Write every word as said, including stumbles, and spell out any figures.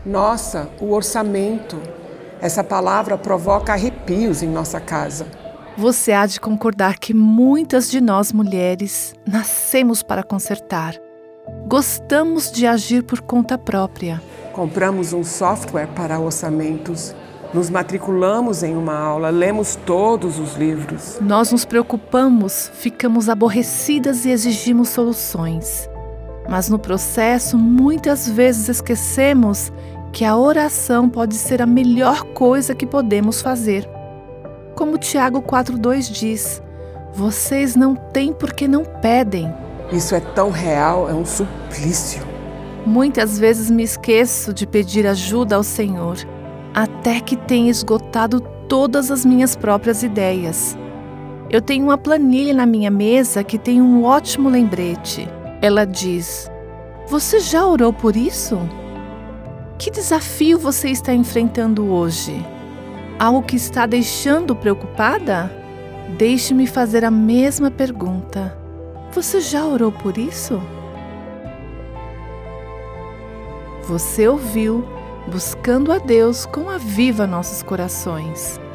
Nossa, o orçamento. Essa palavra provoca arrepios em nossa casa. Você há de concordar que muitas de nós mulheres nascemos para consertar. Gostamos de agir por conta própria. Compramos um software para orçamentos, nos matriculamos em uma aula, lemos todos os livros. Nós nos preocupamos, ficamos aborrecidas e exigimos soluções. Mas no processo, muitas vezes esquecemos que a oração pode ser a melhor coisa que podemos fazer. Como Tiago quatro dois diz, vocês não têm porque não pedem. Isso é tão real, é um suplício. Muitas vezes me esqueço de pedir ajuda ao Senhor, até que tenha esgotado todas as minhas próprias ideias. Eu tenho uma planilha na minha mesa que tem um ótimo lembrete. Ela diz: você já orou por isso? Que desafio você está enfrentando hoje? Algo que está deixando preocupada? Deixe-me fazer a mesma pergunta. Você já orou por isso? Você ouviu Buscando a Deus com Aviva Nossos Corações.